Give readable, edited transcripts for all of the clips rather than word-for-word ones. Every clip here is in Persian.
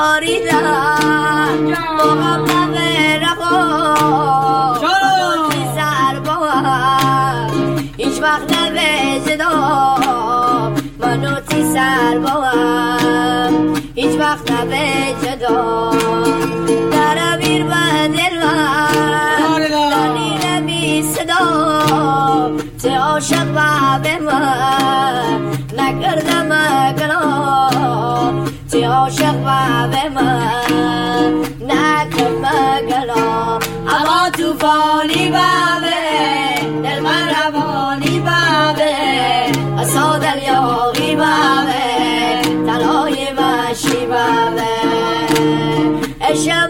باریدم مقام رقا چی سر باهم هیچ وقت نوجدا منو تی سر باهم هیچ وقت نوجدا در امیر و دل من دانی نمی صدا تی عاشق و به من نکردم گلا تی عاشق و به من نکردم گلا اما توفانی بابه دل من روانی بابه اصا دلیاغی بابه تلای مشی بابه اشم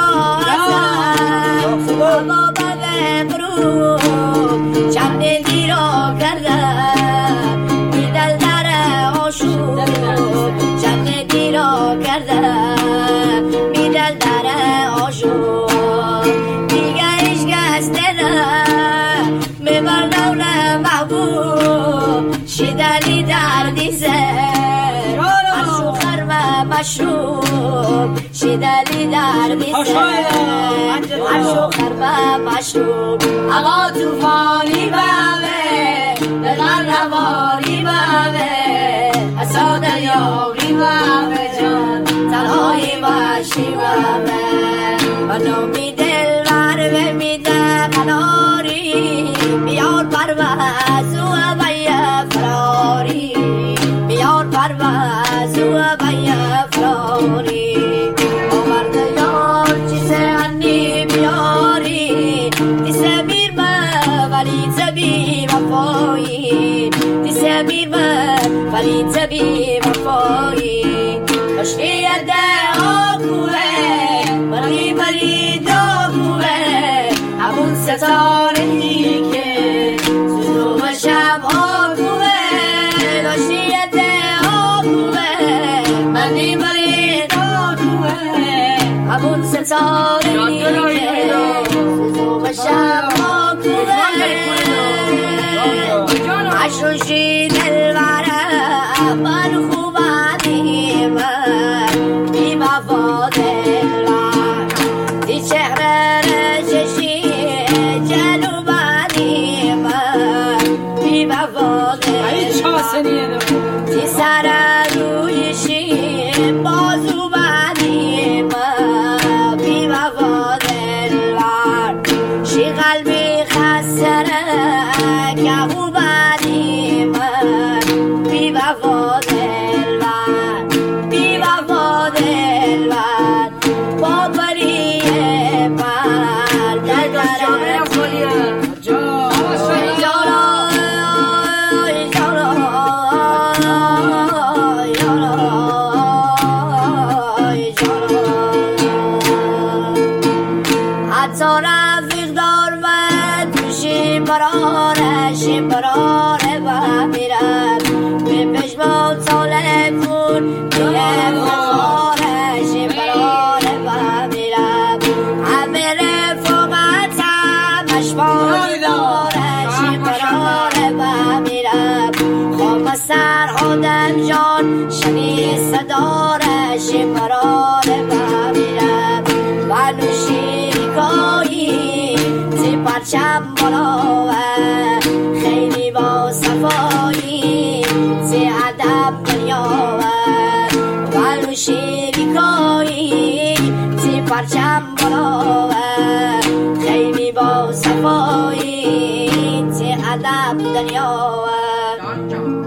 ساعتم اما بابه قروب چند دیرا کردم بی دل در آشوب چند دیرا کردم بی دل در آشوب دیگه ایش کس دلم میبردم محبوب شیدنی دردی زر عشو خرم مشروب شیدنی دردی زر عشو خرم مشروب اقا توفانی بابه دلن روانی بابه اصا دلیاغی بابه جان تلهای مشی بابه منو می دل بر میده قناری بیار پرواز و بیا فراری بیار پرواز و بیا فراری آورده یار چیزه انی بیاری دیسه میر من ولی تبی وفایی دیسه میر من ولی تبی وفایی کشکی ده آگوه منی بری داگوه همون ستاره که سوزو و شب آگوه داشتی ده آگوه منی بری داگوه همون ستاره که سوزو و شب آگوه عشوشی دل برم من خوبانی من بی وفا دل برم دی چهره رششی جلوبانی من بی وفا دل برم دی سر رویشی بازو بانی من بی وفا دل برم شی قلبی خسره که خوبانی من بی وفا دل برم بی وفا دل برم با بری پر در درم حتی رفیق دار من توشی براره و میرم به پشمان تالفون میرم بخارش براره و میرم همه رفاقتم اشباهی دارش براره و میرم خواه سر آدم جان شنی صدارش براره و میرم و نوشی کایی تی پرچم بالاوه خیلی با صفایی تی ادب دنیاوه ولو شیری کایی تی پرچم بالاوه خیلی با صفایی تی ادب دنیاوه